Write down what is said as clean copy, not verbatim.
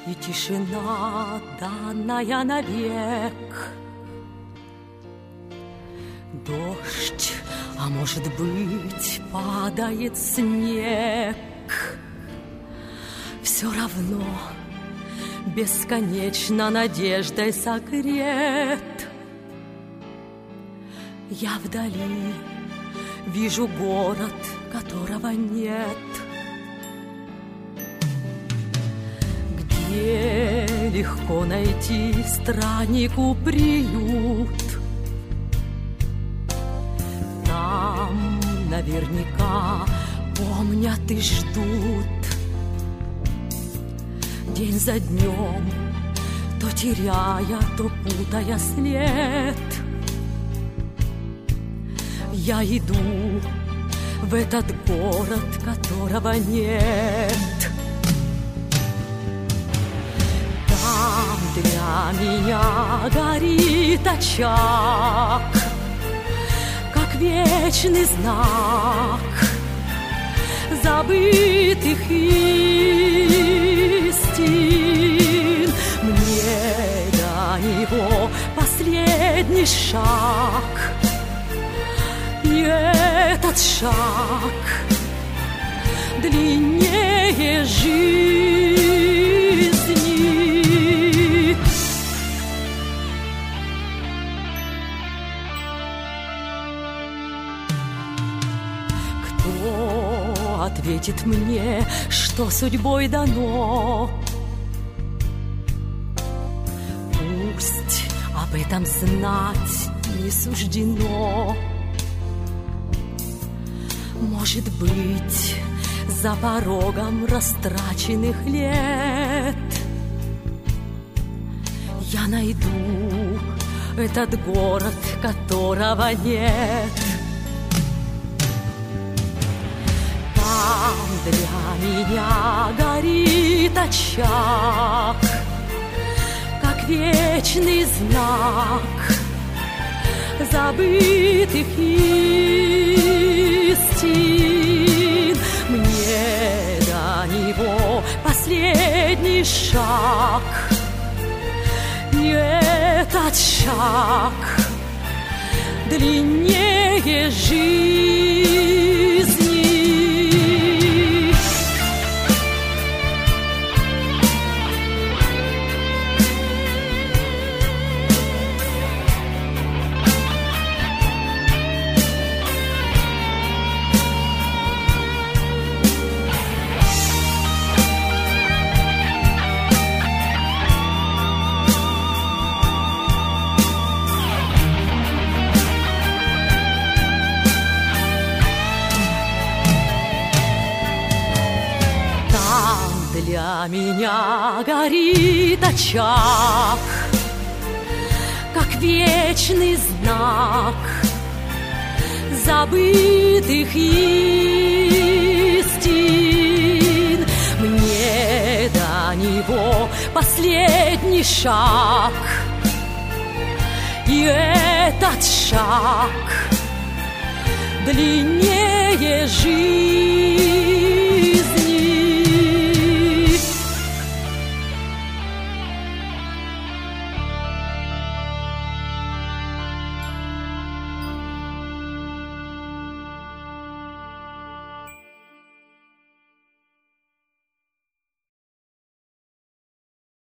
и тишина, данная навек. Дождь, а может быть, падает снег. Все равно бесконечно надеждой согрет. Я вдали вижу город, которого нет, где легко найти страннику приют. Там наверняка помнят и ждут. День за днем, то теряя, то путая след, я иду в этот город, которого нет. Там для меня горит очаг, как вечный знак забытых истин. Мне до него последний шаг, и этот шаг длиннее жизни. Кто ответит мне, что судьбой дано? Пусть об этом знать не суждено. Может быть, за порогом растраченных лет я найду этот город, которого нет. Там для меня горит очаг, как вечный знак забытых истин. Мне до него последний шаг, и этот шаг длиннее жизни. Для меня горит очаг, как вечный знак забытых истин. Мне до него последний шаг, и этот шаг длиннее жизни.